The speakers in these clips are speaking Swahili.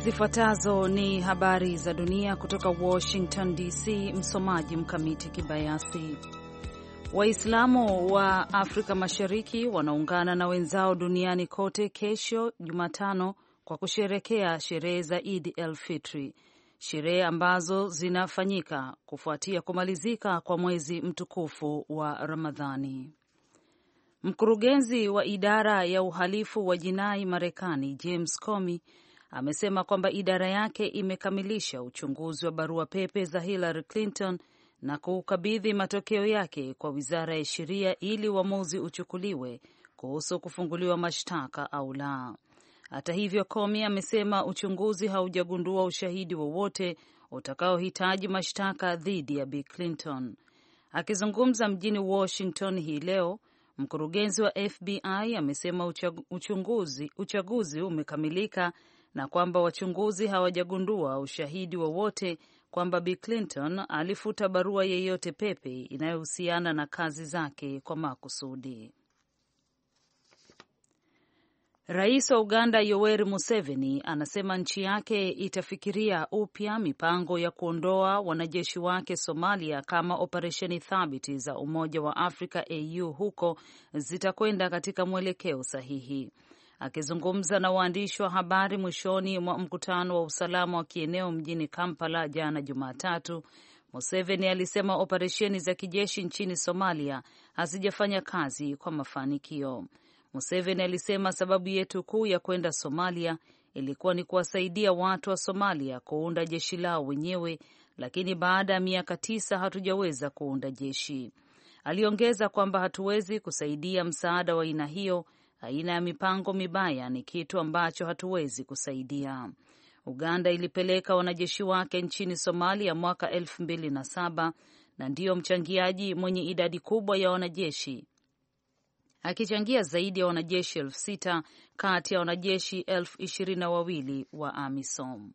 Zifuatazo ni habari za dunia kutoka Washington DC. Msomaji Mkamiti Kibayasi. Waislamu wa Afrika Mashariki wanaungana na wenzao duniani kote kesho Jumatano kwa kusherekea sherehe za Eid el-Fitri, sherehe ambazo zinafanyika kufuatia kumalizika kwa mwezi mtukufu wa Ramadhani. Mkurugenzi wa idara ya uhalifu wa jinai Marekani James Comey amesema kwamba idara yake imekamilisha uchunguzi wa barua pepe za Hillary Clinton na kukabidhi matokeo yake kwa Wizara ya Sheria ili uamuzi uchukuliwe kuhusu kufunguliwa mashtaka au la. Hata hivyo, Comey amesema uchunguzi haujagundua ushahidi wowote utakaohitaji mashtaka dhidi ya Bi Clinton. Akizungumza mjini Washington hii leo, mkurugenzi wa FBI amesema uchaguzi umekamilika na kwamba wachunguzi hawajagundua ushahidi wowote kwamba Bi Clinton alifuta barua yeyote pepe inayohusiana na kazi zake kwa makusudi. Rais wa Uganda Yoweri Museveni anasema nchi yake itafikiria upya mipango ya kuondoa wanajeshi wake Somalia kama operesheni thabiti za Umoja wa Afrika AU huko zitakwenda katika mwelekeo sahihi. Akizungumza na waandishi wa habari mwishoni mwa mkutano wa usalama wa kieneo mjini Kampala jana Jumatatu, Museveni alisema operesheni za kijeshi nchini Somalia hazijafanya kazi kwa mafanikio. Museveni alisema sababu yetu kuu ya kwenda Somalia ilikuwa ni kuwasaidia watu wa Somalia kuunda jeshi lao wenyewe, lakini baada ya miaka 9 hatujaweza kuunda jeshi. Aliongeza kwamba hatuwezi kusaidia msaada wa aina hiyo. Aina ya mipango mibaya ni kitu ambacho hatuwezi kusaidia. Uganda ilipeleka wanajeshi wake nchini Somalia mwaka 2007 na ndiyo mchangiaji mwenye idadi kubwa ya wanajeshi, akichangia zaidi ya wanajeshi 6,000 kati ya wanajeshi 22,000 wa AMISOM.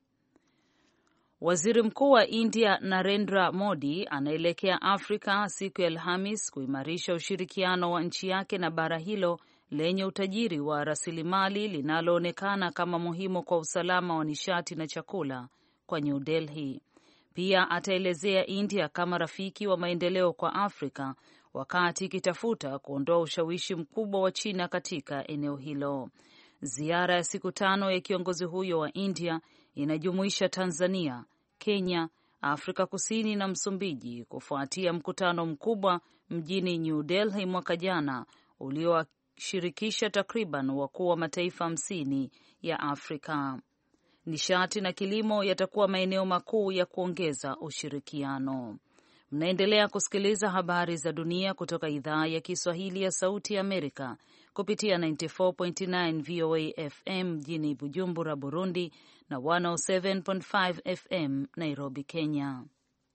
Waziri Mkuu wa India Narendra Modi anaelekea Afrika siku ya Alhamis kuimarisha ushirikiano wa nchi yake na bara hilo lenye utajiri wa rasilimali linaloonekana kama muhimu kwa usalama wa nishati na chakula kwa New Delhi. Pia ataelezea India kama rafiki wa maendeleo kwa Afrika wakati ikitafuta kuondoa ushawishi mkubwa wa China katika eneo hilo. Ziara ya siku 5 ya kiongozi huyo wa India inajumuisha Tanzania, Kenya, Afrika Kusini na Msumbiji kufuatia mkutano mkubwa mjini New Delhi mwaka jana ulioshirikisha takriban wakuu wa mataifa 50 ya Afrika. Nishati na kilimo yatakuwa maeneo makuu ya kuongeza ushirikiano. Mnaendelea kusikiliza habari za dunia kutoka idhaa ya Kiswahili ya Sauti ya Amerika kupitia 94.9 VOA FM mjini Bujumbura, Burundi na 107.5 FM Nairobi, Kenya.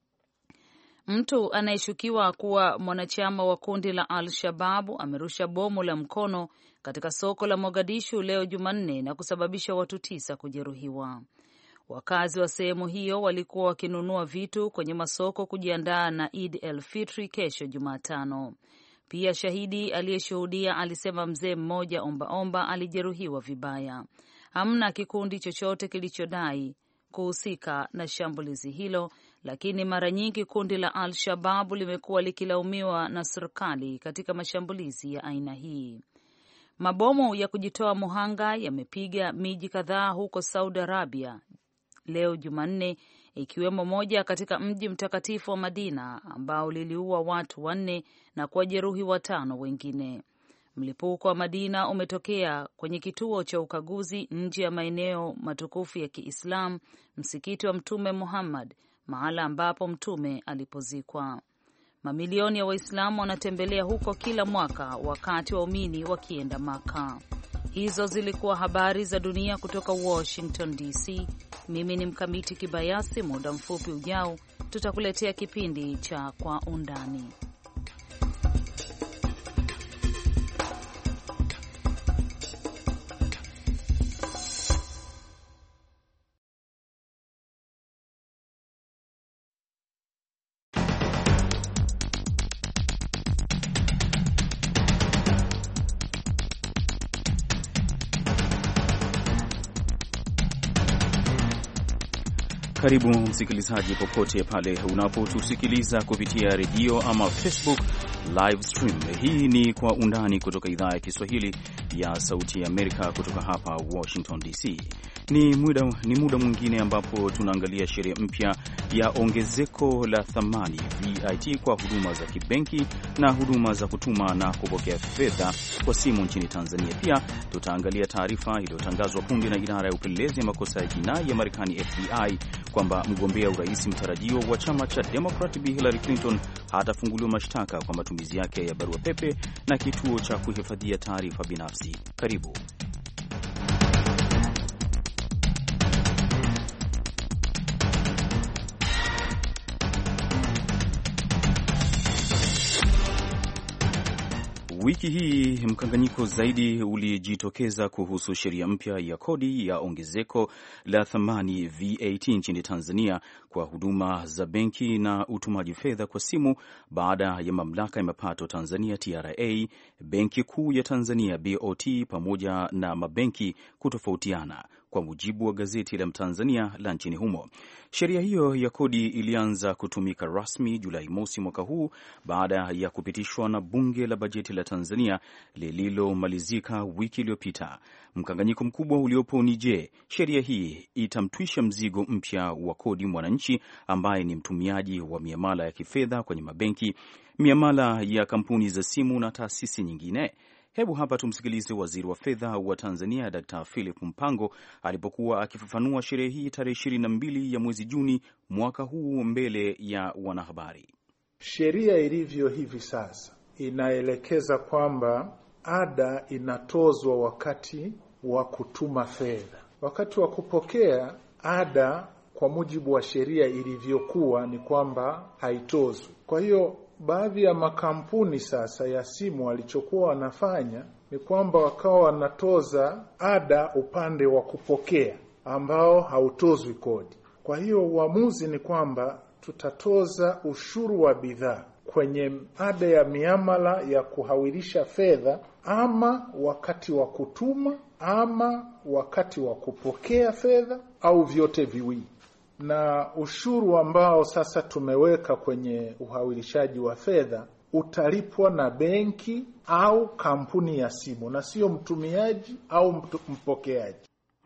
Mtu anayeshukiwa kuwa mwanachama wa kundi la Al-Shabaab amerusha bomu la mkono katika soko la Mogadishu leo Jumanne na kusababisha watu 9 kujeruhiwa. Wakazi wa sehemu hiyo walikuwa wakinunua vitu kwenye masoko kujiandaa na Eid el-Fitri kesho Jumatano. Pia shahidi aliyeshuhudia alisema mzee mmoja ombaomba alijeruhiwa vibaya. Hamna kikundi chochote kilichodai kuhusika na shambulizi hilo, lakini mara nyingi kundi la Al-Shabaab limekuwa likilaumiwa na serikali katika mashambulizi ya aina hii. Mabomu ya kujitoa muhanga yamepiga miji kadhaa huko Saudi Arabia leo Jumanne, ikiwemo moja katika mji mtakatifu wa Madina ambao liliua watu 4 na kuwajeruhi 5 wengine. Mlipuko wa Madina umetokea kwenye kituo cha ukaguzi nje ya maeneo matukufu ya Kiislamu, msikiti wa Mtume Muhammad, mahala ambapo mtume alipozikwa. Mamilioni ya Waislamu wanatembelea huko kila mwaka wakati waumini wakienda Maka. Hizo zilikuwa habari za dunia kutoka Washington DC. Mimi ni Mkamiti Kibayasi. Muda mfupi ujao tutakuletea kipindi cha Kwa Undani. Karibu msikilizaji popote pale unapotusikiliza kupitia redio ama Facebook live stream. Hii ni Kwa Undani kutoka idhaa ya Kiswahili ya Sauti ya Amerika kutoka hapa Washington DC. Ni muda mwingine ambapo tunaangalia sheria mpya ya ongezeko la thamani VAT kwa huduma za kibenki na huduma za kutuma na kupokea fedha kwa simu nchini Tanzania. Pia tutaangalia taarifa iliyotangazwa punde na idara ya upelelezi ya makosa ya jinai ya Marekani FBI kwamba mgombea urais mtarajiwa wa chama cha Democrat Bi Hillary Clinton hatafunguliwa mashtaka kwa matumizi yake ya barua pepe na kituo cha kuhifadhia taarifa binafsi. Karibu. Wiki hii mkanganyiko zaidi ulijitokeza kuhusu sheria mpya ya kodi ya ongezeko la thamani VAT nchini Tanzania kwa huduma za benki na utumaji fedha kwa simu baada ya mamlaka ya mapato Tanzania TRA, Benki Kuu ya Tanzania BOT pamoja na mabenki kutofautiana, kwa mujibu wa gazeti la Mtanzania la nchini humo. Sheria hiyo ya kodi ilianza kutumika rasmi Julai mosi mwaka huu baada ya kupitishwa na Bunge la Bajeti la Tanzania lililomalizika wiki iliyopita. Mkanganyiko mkubwa uliopo ni je, sheria hii itamtwisha mzigo mpya wa kodi mwananchi ambaye ni mtumiaji wa miamala ya kifedha kwenye mabenki, miamala ya kampuni za simu na taasisi nyingine? Hebu hapa tumsikilize Waziri wa Fedha wa Tanzania Dr. Philip Mpango alipokuwa akifafanua sheria hii tarehe 22 ya mwezi Juni mwaka huu mbele ya wanahabari. Sheria ilivyo hivi sasa inaelekeza kwamba ada inatozwa wakati wa kutuma fedha. Wakati wa kupokea ada, kwa mujibu wa sheria ilivyokuwa, ni kwamba haitozwi. Kwa hiyo baadhi ya makampuni sasa ya simu walichokuwa wanafanya ni kwamba wakawa wanatoza ada upande wa kupokea ambao hautozwi kodi. Kwa hiyo uamuzi ni kwamba tutatoza ushuru wa bidhaa kwenye ada ya miamala ya kuhawilisha fedha, ama wakati wa kutuma ama wakati wa kupokea fedha, au vyote viwili. Na ushuru ambao sasa tumeweka kwenye uhawilishaji wa fedha utalipwa na benki au kampuni ya simu na sio mtumiaji au mpokeaji.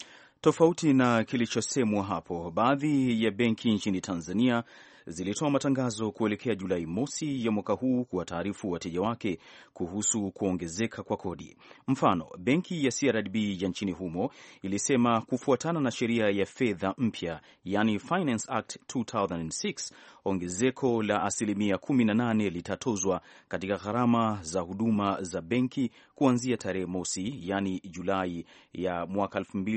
Tofauti na kilichosemwa hapo, baadhi ya benki nchini Tanzania zilitoa matangazo kuelekea Julai mosi ya mwaka huu kuwataarifu wateja wake kuhusu kuongezeka kwa kodi. Mfano, benki ya CRDB ya nchini humo ilisema kufuatana na sheria ya fedha mpya, yani Finance Act 2006, ongezeko la 18% litatozwa katika gharama za huduma za benki kuanzia tarehe mosi, yani Julai ya mwaka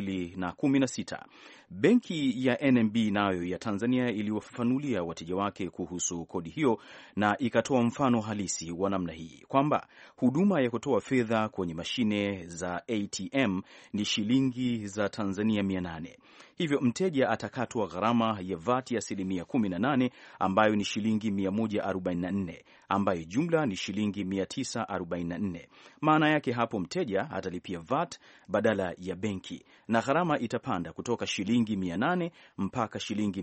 2016. Benki ya NMB nayo ya Tanzania iliwafafanulia wateja wake kuhusu kodi hiyo na ikatoa mfano halisi wa namna hii kwamba huduma ya kutoa fedha kwenye mashine za ATM ni shilingi za Tanzania 800. Hivyo mteja atakatwa gharama ya VAT ya 18% ambayo ni shilingi 144, ambayo jumla ni shilingi 944. Maana yake hapo mteja atalipia VAT badala ya benki na gharama itapanda kutoka shilingi 800 mpaka shilingi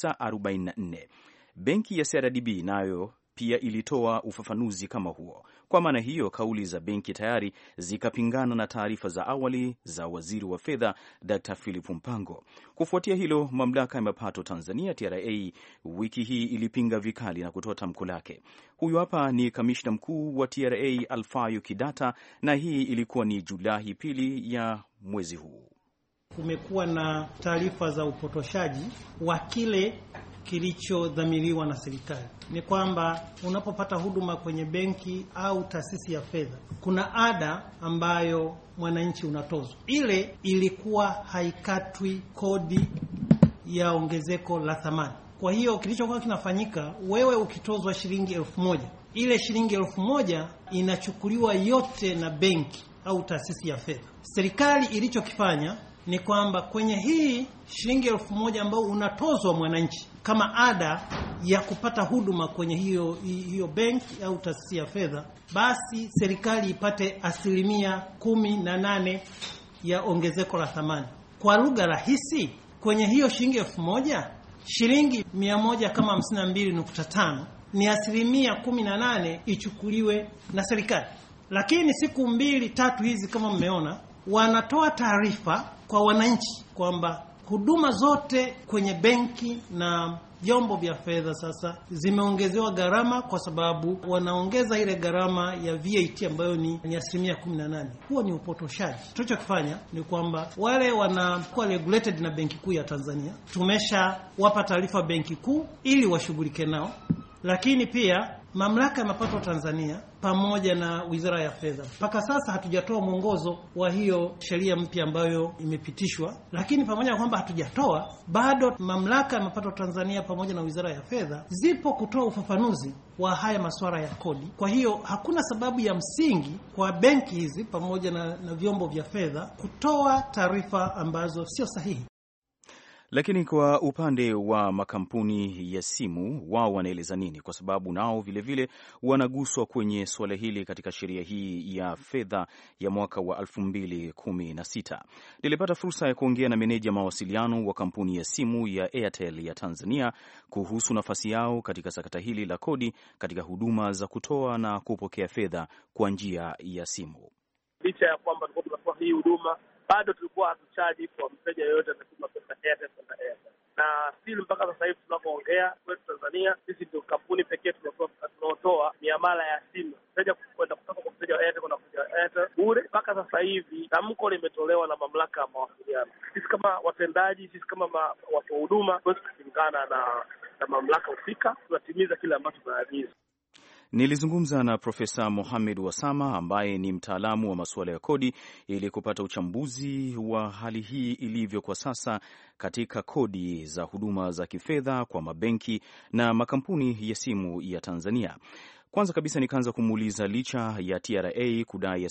944. Benki ya CRDB nayo pia ilitoa ufafanuzi kama huo. Kwa maana hiyo, kauli za benki tayari zikapingana na taarifa za awali za Waziri wa Fedha Dr. Philip Mpango. Kufuatia hilo, mamlaka ya mapato Tanzania TRA wiki hii ilipinga vikali na kutoa tamko lake. Huyu hapa ni kamishna mkuu wa TRA Alfayo Kidata, na hii ilikuwa ni Julai 2 ya mwezi huu. Kumekuwa na taarifa za upotoshaji wa kile kilichodhamiriwa na serikali. Ni kwamba unapopata huduma kwenye benki au taasisi ya fedha, kuna ada ambayo mwananchi unatozwa. Ile ilikuwa haikatwi kodi ya ongezeko la thamani. Kwa hiyo kilichokuwa kinafanyika, wewe ukitozwa shilingi 1000, ile shilingi 1000 inachukuliwa yote na benki au taasisi ya fedha. Serikali ilichokifanya ni kwamba kwenye hii shilingi 1000 ambao unatozwa mwananchi kama ada ya kupata huduma kwenye hiyo benki au taasisi ya fedha, basi serikali ipate 18% ya ongezeko la thamani. Kwa lugha rahisi, kwenye hiyo shilingi 1000 shilingi 152.5 ni 18% ichukuliwe na serikali. Lakini siku 2-3 hizi kama mmeona, wanatoa taarifa kwa wananchi kwamba huduma zote kwenye benki na vyombo vya fedha sasa zimeongezewa gharama, kwa sababu wanaongeza ile gharama ya VAT ambayo ni 18%. Huo ni upotoshaji. Tunachokifanya ni kwamba wale wanakuwa regulated na Benki Kuu ya Tanzania, tumeshawapa taarifa Benki Kuu ili washughulike nao, lakini pia Mamlaka ya Mapato Tanzania pamoja na Wizara ya Fedha. Mpaka sasa hatujatoa mwongozo wa hiyo sheria mpya ambayo imepitishwa, lakini pamoja na kwamba hatujatoa, bado Mamlaka ya Mapato Tanzania pamoja na Wizara ya Fedha zipo kutoa ufafanuzi wa haya masuala ya kodi. Kwa hiyo hakuna sababu ya msingi kwa benki hizi pamoja na vyombo vya fedha kutoa taarifa ambazo sio sahihi. Lakini kwa upande wa makampuni ya simu, wao wanaeleza nini? Kwa sababu nao vilevile wanaguswa kwenye suala hili katika sheria hii ya fedha ya mwaka wa 2016. Nilipata fursa ya kuongea na meneja mawasiliano wa kampuni ya simu ya Airtel ya Tanzania kuhusu nafasi yao katika sakata hili la kodi katika huduma za kutoa na kupokea fedha kwa njia ya simu. Licha ya kwamba tulikuwa tunatoa hii huduma, bado tulikuwa hatuchaji kwa mteja yoyote atakayetuma pesa Airtel kwenda Airtel. Na still mpaka sasa hivi tunapoongea kwetu Tanzania, sisi ndio kampuni pekee tunaotoa miamala ya simu. Mteja kwenda kutoka kwa mteja wa Airtel kwenda kwa Airtel bure. Mpaka sasa hivi tamko limetolewa na Mamlaka ya Mawasiliano. Sisi kama watendaji, sisi kama watu wa huduma, tuwezi kupingana na mamlaka husika, tunatimiza kile ambacho tunaagiza. Nilizungumza na Profesa Mohamed Wasama ambaye ni mtaalamu wa masuala ya kodi ili kupata uchambuzi wa hali hii ilivyo kwa sasa katika kodi za huduma za kifedha kwa mabenki na makampuni ya simu ya Tanzania. Kwanza kabisa nikaanza kumuuliza, licha ya TRA kudai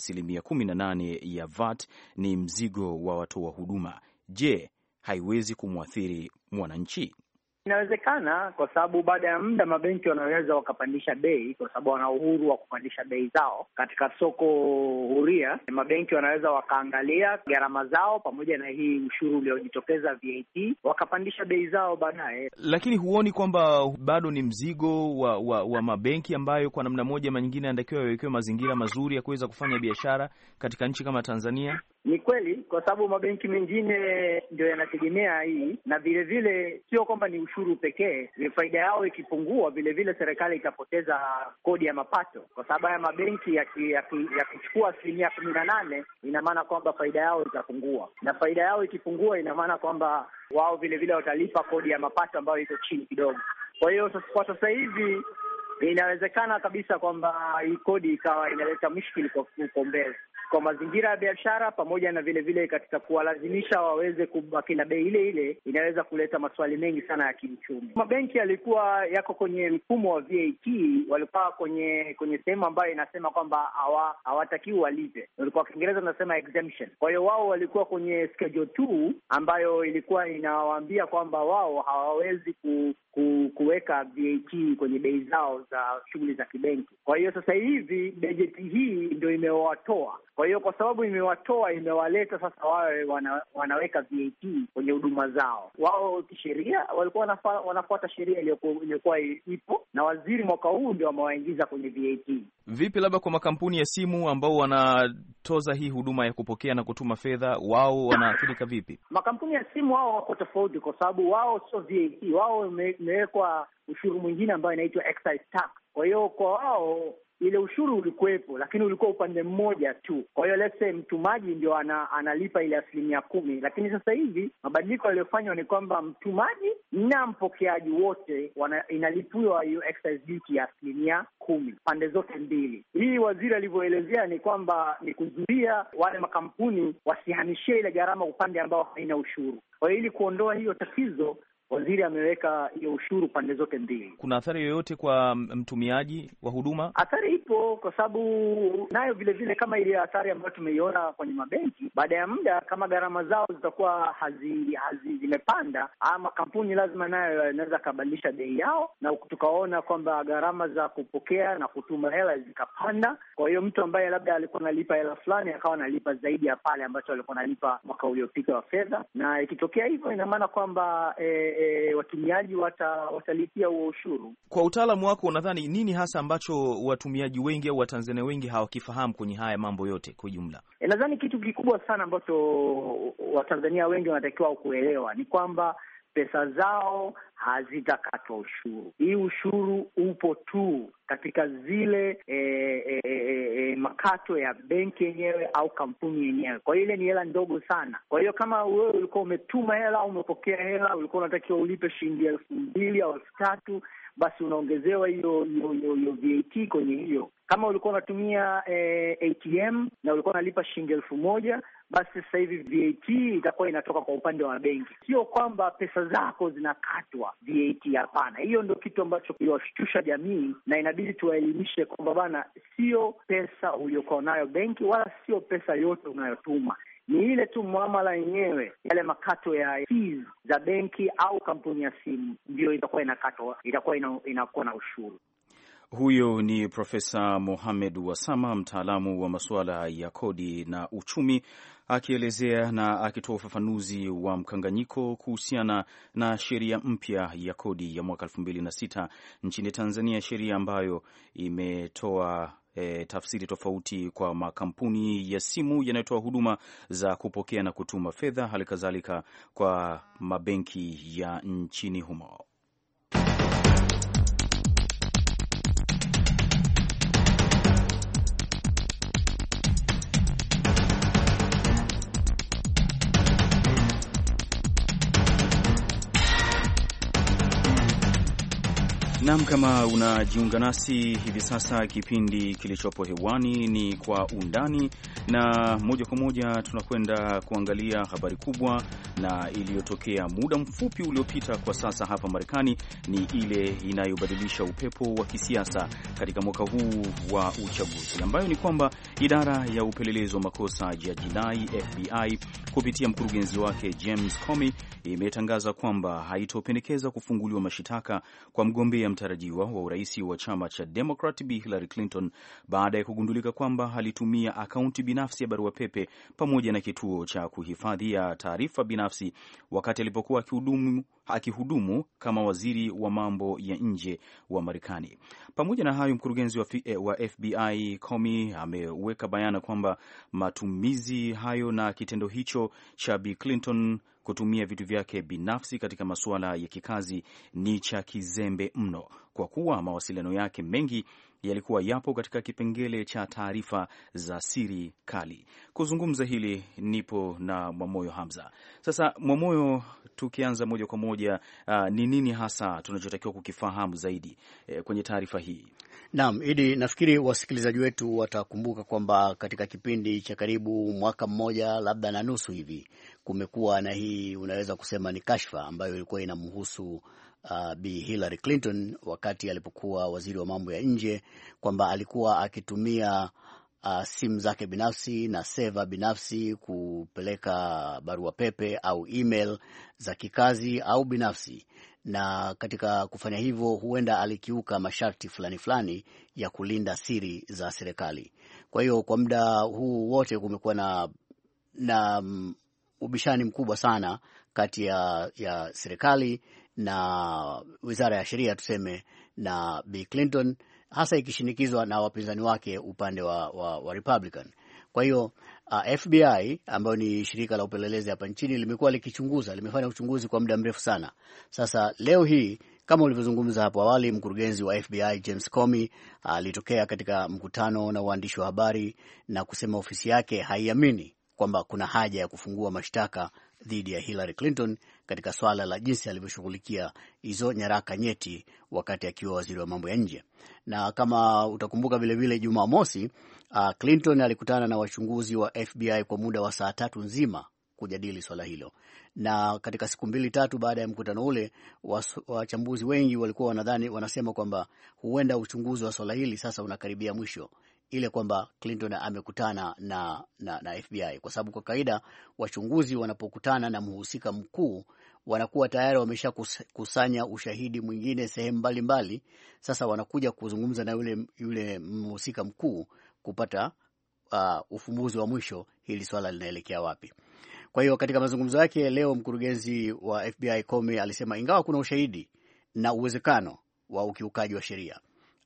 18% ya VAT ni mzigo wa watoa huduma, je, haiwezi kumwathiri mwananchi? Inawezekana, kwa sababu baada ya muda mabenki wanaweza wakapandisha bei, kwa sababu wana uhuru wa kupandisha bei zao katika soko huria. Mabenki wanaweza wakaangalia gharama zao pamoja na hii ushuru uliojitokeza VAT, wakapandisha bei zao baadaye. Lakini huoni kwamba bado ni mzigo wa mabenki ambayo kwa namna moja ama nyingine anatakiwa yawekewe mazingira mazuri ya kuweza kufanya biashara katika nchi kama Tanzania? Ni kweli, kwa sababu mabenki mengine ndio yanategemea hii, na vile vile sio kwamba ni ushuru pekee. Faida yao ikipungua, vile vile serikali itapoteza kodi ya mapato, kwa sababu haya mabenki yakichukua 18%, ina maana kwamba faida yao itapungua, na faida yao ikipungua, ina maana kwamba wao vile vile watalipa kodi ya mapato ambayo iko chini kidogo. Kwa hiyo kwa sasa hivi inawezekana kabisa kwamba hii kodi ikawa inaleta mushkili kwa mbele kwa mazingira ya biashara, pamoja na vile vile katika kuwalazimisha waweze kubaki na bei ile ile, inaweza kuleta maswali mengi sana ya kiuchumi. Mabenki yalikuwa yako kwenye mfumo wa VAT, walikuwa kwenye sehemu ambayo inasema kwamba hawatakiwi walipe, walikuwa kwa Kiingereza tunasema exemption. Kwa hiyo wao walikuwa kwenye schedule 2 ambayo ilikuwa inawaambia kwamba wao hawawezi kuweka VAT kwenye bei zao za shughuli za kibenki. Kwa hiyo sasa hivi bajeti hii ndio imewatoa. Kwa hiyo kwa sababu imewatoa, imewaleta sasa wawe wanaweka VAT kwenye huduma zao. Wao kisheria walikuwa wanafuata sheria iliyokuwa ipo, na waziri mwaka huu ndio wamewaingiza kwenye VAT. Vipi labda kwa makampuni ya simu ambao wanatoza hii huduma ya kupokea na kutuma fedha, wao wanaathirika vipi? Makampuni ya simu wao wako tofauti, kwa sababu wao sio VAT, wao imewekwa ushuru mwingine ambayo inaitwa excise tax. Kwa hiyo kwa wao ile ushuru ulikuwepo, lakini ulikuwa upande mmoja tu. Kwa hiyo let's say mtumaji ndio analipa ile 10%, lakini sasa hivi mabadiliko yaliyofanywa ni kwamba mtumaji na mpokeaji wote inalipiwa hiyo excise duty ya 10% pande zote mbili. Hii waziri alivyoelezea ni kwamba ni kuzuia wale makampuni wasihamishie ile gharama upande ambao haina ushuru. Kwa hiyo ili kuondoa hiyo tatizo, waziri ameweka hiyo ushuru pande zote mbili. Kuna athari yoyote kwa mtumiaji wa huduma? Athari ipo, kwa sababu nayo vile vile kama ile athari ambayo tumeiona kwenye mabenki, baada ya muda kama gharama zao zitakuwa zimepanda, ama kampuni lazima nayo yanaweza kabadilisha bei yao, na tukaona kwamba gharama za kupokea na kutuma hela zikapanda. Kwa hiyo mtu ambaye labda alikuwa analipa hela fulani akawa analipa zaidi ya pale ambacho alikuwa analipa mwaka uliopita wa fedha, na ikitokea hivyo ina maana kwamba watumiaji watalipia huo ushuru. Kwa utaalamu wako, unadhani nini hasa ambacho watumiaji wengi au Watanzania wengi hawakifahamu kwenye haya mambo yote kwa jumla? Nadhani kitu kikubwa sana ambacho Watanzania wengi wanatakiwa kuelewa ni kwamba pesa zao hazitakatwa ushuru. Hii ushuru upo tu katika zile makato ya benki yenyewe au kampuni yenyewe. Kwa hiyo ile ni hela ndogo sana. Kwa hiyo kama wewe ulikuwa umetuma hela au umepokea hela, ulikuwa unatakiwa ulipe shilingi 2,000 au 3,000, basi unaongezewa hiyo VAT kwenye hiyo. Kama ulikuwa unatumia ATM na ulikuwa unalipa shilingi 1,000, basi sasa hivi VAT itakuwa inatoka kwa upande wa benki. Sio kwamba pesa zako zinakatwa VAT, hapana. Hiyo ndio kitu ambacho kiwashtusha jamii, na inabidi tuwaelimishe kwamba bana, sio pesa uliokuwa nayo benki wala sio pesa yote unayotuma. Ni ile tu muamala yenyewe, yale makato ya fees za benki au kampuni ya simu ndio itakuwa inakatwa, itakuwa inakuwa na ushuru. Huyo ni Profesa Mohamed Wasama, mtaalamu wa masuala ya kodi na uchumi, akielezea na akitoa ufafanuzi wa mkanganyiko kuhusiana na sheria mpya ya kodi ya mwaka 2006 nchini Tanzania, sheria ambayo imetoa tafsiri tofauti kwa makampuni ya simu yanayotoa huduma za kupokea na kutuma fedha, hali kadhalika kwa mabenki ya nchini humo. Naam, kama unajiunga nasi hivi sasa, kipindi kilichopo hewani ni Kwa Undani, na moja kwa moja tunakwenda kuangalia habari kubwa na iliyotokea muda mfupi uliopita kwa sasa hapa Marekani. Ni ile inayobadilisha upepo wa kisiasa katika mwaka huu wa uchaguzi, ambayo ni kwamba idara ya upelelezi wa makosa ya jinai FBI kupitia mkurugenzi wake James Comey imetangaza kwamba haitopendekeza kufunguliwa mashitaka kwa mgombea mtarajiwa wa urais wa chama cha Democrat Bi Hillary Clinton baada ya kugundulika kwamba alitumia akaunti binafsi ya barua pepe pamoja na kituo cha kuhifadhia taarifa binafsi wakati alipokuwa akihudumu kama waziri wa mambo ya nje wa Marekani. Pamoja na hayo, mkurugenzi wa FBI Comey ameweka bayana kwamba matumizi hayo na kitendo hicho cha Bi Clinton kutumia vitu vyake binafsi katika masuala ya kikazi ni cha kizembe mno, kwa kuwa mawasiliano yake mengi yalikuwa yapo katika kipengele cha taarifa za siri kali. Kuzungumza hili nipo na Mwamoyo Hamza. Sasa Mwamoyo, tukianza moja kwa moja, ni nini hasa tunachotakiwa kukifahamu zaidi kwenye taarifa hii? Naam, Idi, nafikiri wasikilizaji wetu watakumbuka kwamba katika kipindi cha karibu mwaka mmoja labda na nusu hivi kumekuwa na hii, unaweza kusema ni kashfa ambayo ilikuwa inamhusu Bi Hillary Clinton wakati alipokuwa waziri wa mambo ya nje, kwamba alikuwa akitumia simu zake binafsi na seva binafsi kupeleka barua pepe au email za kikazi au binafsi, na katika kufanya hivyo huenda alikiuka masharti fulani ya kulinda siri za serikali. Kwa hiyo kwa muda huu wote kumekuwa na ubishani mkubwa sana kati ya serikali na Wizara ya Sheria tuseme na Bi Clinton, hasa ikishinikizwa na wapinzani wake upande wa Republican. Kwa hiyo FBI ambayo ni shirika la upelelezi hapa nchini limekuwa limefanya uchunguzi kwa muda mrefu sana. Sasa leo hii, kama ulivyozungumza hapo awali, mkurugenzi wa FBI James Comey alitokea katika mkutano na waandishi wa habari na kusema ofisi yake haiamini kwamba kuna haja ya kufungua mashtaka dhidi ya Hillary Clinton katika swala la jinsi alivyoshughulikia hizo nyaraka nyeti wakati akiwa waziri wa mambo ya nje. Na kama utakumbuka vile vile, Jumamosi Clinton alikutana na wachunguzi wa FBI kwa muda wa saa 3 nzima kujadili swala hilo. Na katika siku 2-3 baada ya mkutano ule, wachambuzi wengi walikuwa wanasema kwamba huenda uchunguzi wa swala hili sasa unakaribia mwisho, ile kwamba Clinton amekutana na FBI, kwa sababu kwa kawaida wachunguzi wanapokutana na mhusika mkuu wanakuwa tayari wamesha kusanya ushahidi mwingine sehemu mbalimbali. Sasa wanakuja kuzungumza na yule mhusika mkuu kupata ufumbuzi wa mwisho, hili swala linaelekea wapi. Kwa hiyo katika mazungumzo yake leo, mkurugenzi wa FBI Comey alisema ingawa kuna ushahidi na uwezekano wa ukiukaji wa sheria,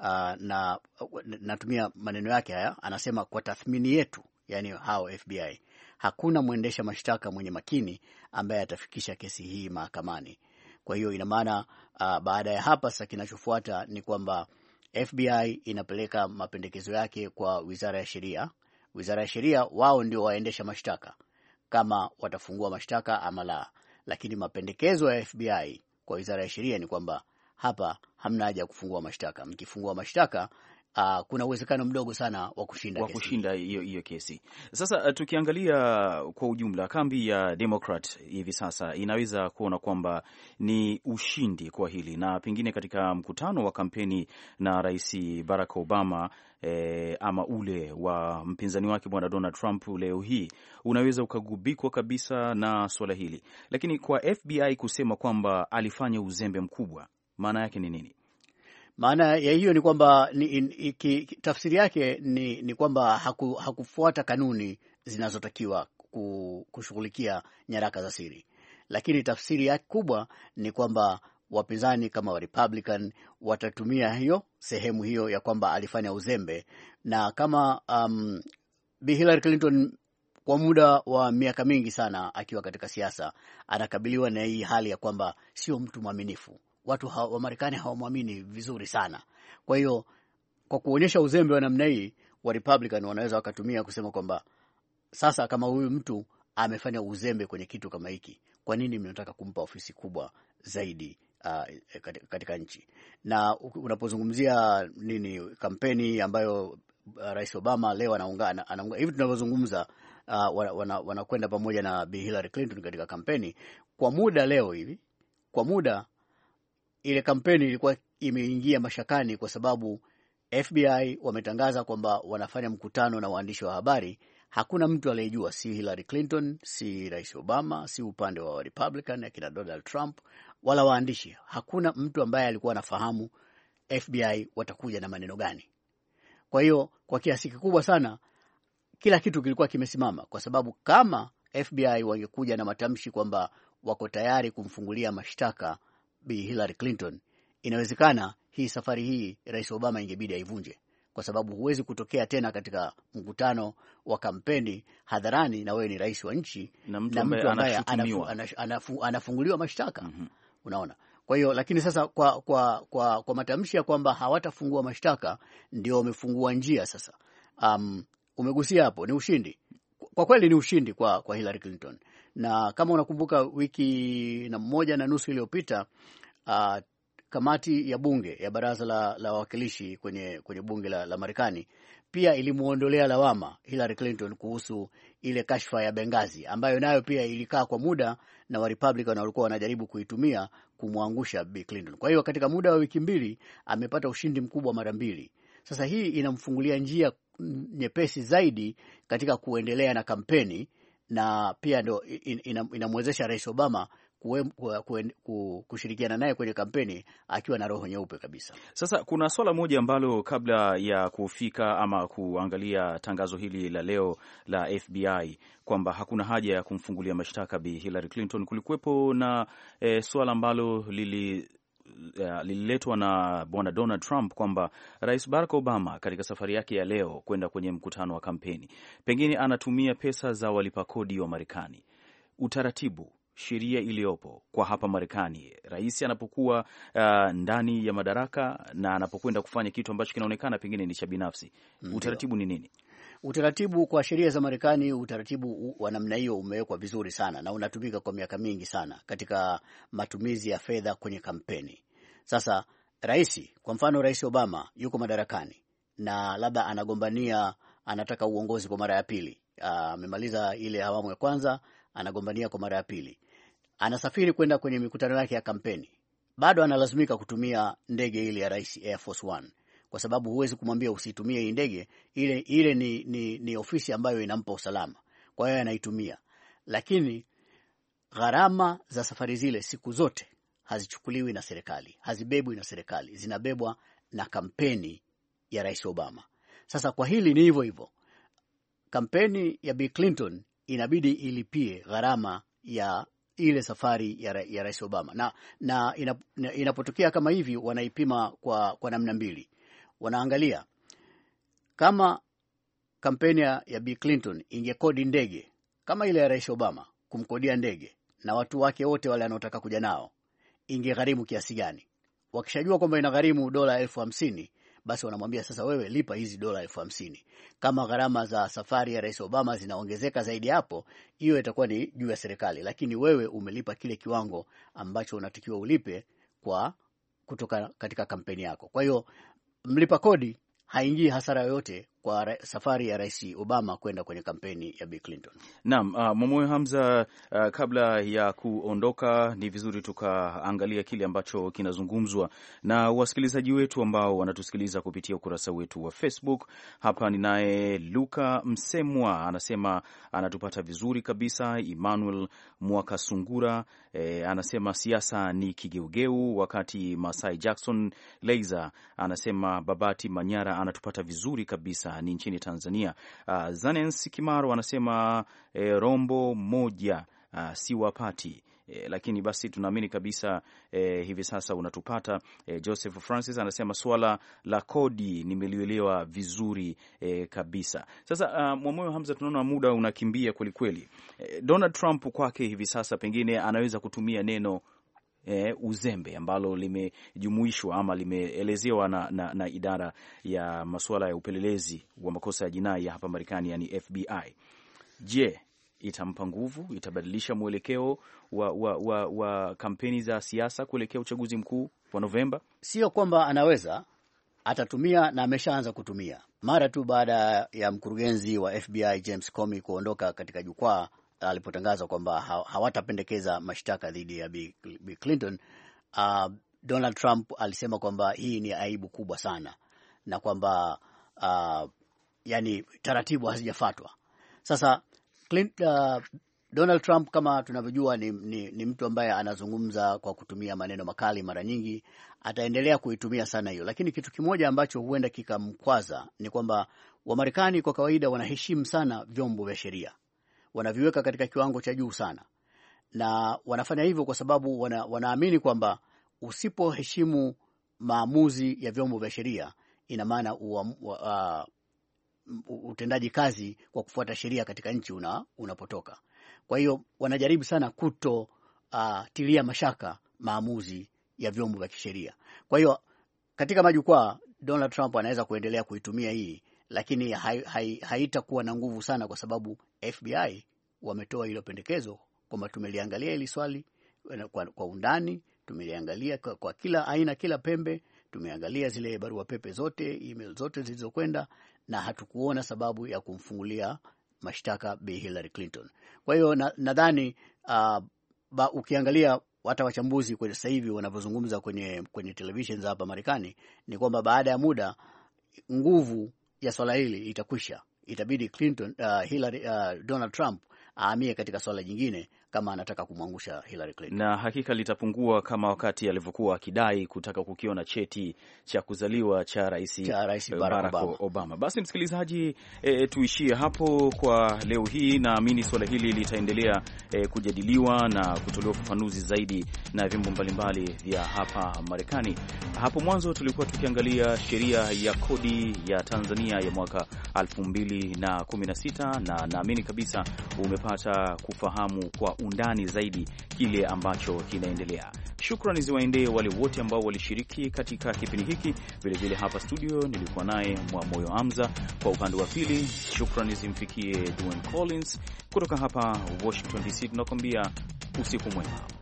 na natumia maneno yake haya, anasema kwa tathmini yetu, yani hao FBI, hakuna mwendesha mashtaka mwenye makini ambaye atafikisha kesi hii mahakamani. Kwa hiyo ina maana baada ya hapa sasa kinachofuata ni kwamba FBI inapeleka mapendekezo yake kwa Wizara ya Sheria. Wizara ya Sheria wao ndio waendesha mashtaka kama watafungua mashtaka ama la. Lakini mapendekezo ya FBI kwa Wizara ya Sheria ni kwamba hapa hamna haja ya kufungua mashtaka. Mkifungua mashtaka kuna uwezekano mdogo sana wa kushinda hiyo kesi. Sasa tukiangalia kwa ujumla, kambi ya Democrat hivi sasa inaweza kuona kwamba ni ushindi kwa hili, na pengine katika mkutano wa kampeni na Rais Barack Obama ama ule wa mpinzani wake Bwana Donald Trump leo hii unaweza ukagubikwa kabisa na swala hili. Lakini kwa FBI kusema kwamba alifanya uzembe mkubwa, maana yake ni nini? Maana ya hiyo ni kwamba tafsiri yake ni kwamba hakufuata kanuni zinazotakiwa kushughulikia nyaraka za siri. Lakini tafsiri yake kubwa ni kwamba wapinzani kama wa Republican watatumia hiyo sehemu hiyo ya kwamba alifanya uzembe, na kama Bi Hillary Clinton kwa muda wa miaka mingi sana akiwa katika siasa anakabiliwa na hii hali ya kwamba sio mtu mwaminifu. Watu wa Marekani hawamwamini vizuri sana. Kwa hiyo kwa kuonyesha uzembe wa namna hii, wa Republican wanaweza wakatumia kusema kwamba sasa kama huyu mtu amefanya uzembe kwenye kitu kama hiki, kwa nini mnataka kumpa ofisi kubwa zaidi katika nchi? Na unapozungumzia kampeni ambayo Rais Obama leo anaunga hivi tunavyozungumza, wanakwenda pamoja na Bi Hillary Clinton katika kampeni kwa muda leo hivi. Kwa muda ile kampeni ilikuwa imeingia mashakani kwa sababu FBI wametangaza kwamba wanafanya mkutano na waandishi wa habari. Hakuna mtu aliyejua, si Hillary Clinton, si Rais Obama, si upande wa Republican akina Donald Trump, wala waandishi. Hakuna mtu ambaye alikuwa anafahamu FBI watakuja na maneno gani. Kwa hiyo kwa kiasi kikubwa sana kila kitu kilikuwa kimesimama, kwa sababu kama FBI wangekuja na matamshi kwamba wako tayari kumfungulia mashtaka Bi Hillary Clinton, inawezekana hii safari hii Rais Obama ingebidi aivunje, kwa sababu huwezi kutokea tena katika mkutano wa kampeni hadharani na wewe ni rais wa nchi na mtu ambaye anafunguliwa mashtaka. Unaona? Kwa hiyo lakini sasa kwa matamshi ya kwamba hawatafungua mashtaka ndio wamefungua njia sasa. Umegusia hapo, ni ushindi. Kwa kweli ni ushindi kwa Hillary Clinton. Na kama unakumbuka wiki na moja na nusu iliyopita, kamati ya bunge ya baraza la wawakilishi kwenye bunge la Marekani pia ilimuondolea lawama Hillary Clinton kuhusu ile kashfa ya Benghazi, ambayo nayo pia ilikaa kwa muda na wa Republican walikuwa wanajaribu kuitumia kumwangusha Bi Clinton. Kwa hiyo katika muda wa wiki mbili amepata ushindi mkubwa mara mbili. Sasa hii inamfungulia njia nyepesi zaidi katika kuendelea na kampeni, na pia ndio inamwezesha Rais Obama kushirikiana naye kwenye kampeni akiwa na roho nyeupe kabisa. Sasa kuna swala moja ambalo kabla ya kufika ama kuangalia tangazo hili la leo la FBI kwamba hakuna haja ya kumfungulia mashtaka Bi Hillary Clinton, kulikuwepo na swala ambalo lililetwa na Bwana Donald Trump kwamba Rais Barack Obama katika safari yake ya leo kwenda kwenye mkutano wa kampeni pengine anatumia pesa za walipa kodi wa Marekani. Utaratibu, sheria iliyopo kwa hapa Marekani, rais anapokuwa ndani ya madaraka na anapokwenda kufanya kitu ambacho kinaonekana pengine ni cha binafsi, utaratibu ni nini? Utaratibu kwa sheria za Marekani, utaratibu wa namna hiyo umewekwa vizuri sana na unatumika kwa miaka mingi sana katika matumizi ya fedha kwenye kampeni. Sasa kwa mfano Rais Obama yuko madarakani na labda anataka uongozi kwa mara ya pili. Amemaliza ile awamu ya kwanza, anagombania kwa mara ya pili. Anasafiri kwenda kwenye mikutano yake ya kampeni. Bado analazimika kutumia ndege ile ya Rais, Air Force One. Kwa sababu huwezi kumwambia usitumie hii ndege, ile ni ofisi ambayo inampa usalama. Kwa hiyo anaitumia. Lakini gharama za safari zile siku zote hazichukuliwi na serikali, hazibebwi na serikali, zinabebwa na kampeni ya Rais Obama. Sasa kwa hili ni hivyo hivyo. Kampeni ya Bill Clinton inabidi ilipie gharama ya ile safari ya Rais Obama, na inapotokea kama hivi wanaipima kwa namna mbili. Wanaangalia kama kampeni ya Bill Clinton ingekodi ndege kama ile ya Rais Obama, kumkodia ndege na watu wake wote wale wanaotaka kuja nao, ingegharimu kiasi gani. Wakishajua kwamba inagharimu $50,000, basi wanamwambia sasa, wewe lipa hizi $50,000. Kama gharama za safari ya Rais Obama zinaongezeka zaidi hapo, hiyo itakuwa ni juu ya serikali, lakini wewe umelipa kile kiwango ambacho unatakiwa ulipe kutoka katika kampeni yako. Kwa hiyo mlipa kodi haingii hasara yoyote kwa safari ya Rais Obama kwenda kwenye kampeni ya Bill Clinton. Naam, Mwamoyo Hamza, kabla ya kuondoka ni vizuri tukaangalia kile ambacho kinazungumzwa na wasikilizaji wetu ambao wanatusikiliza kupitia ukurasa wetu wa Facebook. Hapa ninaye Luka Msemwa, anasema anatupata vizuri kabisa. Emmanuel Mwakasungura anasema siasa ni kigeugeu, wakati Masai Jackson Leiza anasema Babati Manyara anatupata vizuri kabisa, ni nchini Tanzania. Zanens Kimaro anasema rombo moja si wapati, lakini basi tunaamini kabisa hivi sasa unatupata. Joseph Francis anasema swala la kodi nimelielewa vizuri kabisa. Sasa Mwamoyo Hamza, tunaona muda unakimbia kweli kweli. Donald Trump kwake hivi sasa pengine anaweza kutumia neno uzembe ambalo limejumuishwa ama limeelezewa na idara ya masuala ya upelelezi wa makosa ya jinai ya hapa Marekani, yani FBI. Je, itampa nguvu? Itabadilisha mwelekeo wa kampeni za siasa kuelekea uchaguzi mkuu wa Novemba? Sio kwamba anaweza, atatumia na ameshaanza kutumia. Mara tu baada ya mkurugenzi wa FBI James Comey kuondoka katika jukwaa alipotangaza kwamba hawatapendekeza mashtaka dhidi ya Bill Clinton, Donald Trump alisema kwamba hii ni aibu kubwa sana na kwamba yani taratibu hazijafuatwa. Sasa Donald Trump kama tunavyojua ni mtu ambaye anazungumza kwa kutumia maneno makali mara nyingi, ataendelea kuitumia sana hiyo. Lakini kitu kimoja ambacho huenda kikamkwaza ni kwamba Wamarekani kwa kawaida wanaheshimu sana vyombo vya sheria, wanaviweka katika kiwango cha juu sana, na wanafanya hivyo kwa sababu wanaamini kwamba usipoheshimu maamuzi ya vyombo vya sheria, ina maana utendaji kazi kwa kufuata sheria katika nchi unapotoka. Kwa hiyo wanajaribu sana tilia mashaka maamuzi ya vyombo vya kisheria. Kwa hiyo katika majukwaa Donald Trump anaweza kuendelea kuitumia hii, lakini haitakuwa na nguvu sana kwa sababu FBI wametoa hilo pendekezo kwamba tumeliangalia hili swali kwa undani, tumeliangalia kwa kila aina, kila pembe, tumeangalia zile barua pepe zote, email zote zilizokwenda, na hatukuona sababu ya kumfungulia mashtaka Bi Hillary Clinton. Kwa hiyo nadhani ukiangalia hata wachambuzi kwa sasa hivi wanavyozungumza kwenye television za hapa Marekani ni kwamba baada ya muda nguvu ya swala hili itakwisha. Itabidi Donald Trump ahamie katika swala jingine kama anataka kumwangusha Hillary Clinton. Na hakika litapungua kama wakati alivyokuwa akidai kutaka kukiona cheti cha kuzaliwa cha Rais Barack Obama. Basi msikilizaji, tuishie hapo kwa leo hii. Naamini swala hili litaendelea kujadiliwa na kutolewa ufafanuzi zaidi na vyombo mbalimbali vya hapa Marekani. Hapo mwanzo tulikuwa tukiangalia sheria ya kodi ya Tanzania ya mwaka 2016 na naamini kabisa umepata kufahamu kwa undani zaidi kile ambacho kinaendelea. Shukrani ziwaendee wale wote ambao walishiriki katika kipindi hiki. Vile vile hapa studio nilikuwa naye Mwamoyo Hamza, kwa upande wa pili shukrani zimfikie Dwayne Collins. Kutoka hapa Washington DC tunakwambia usiku mwema.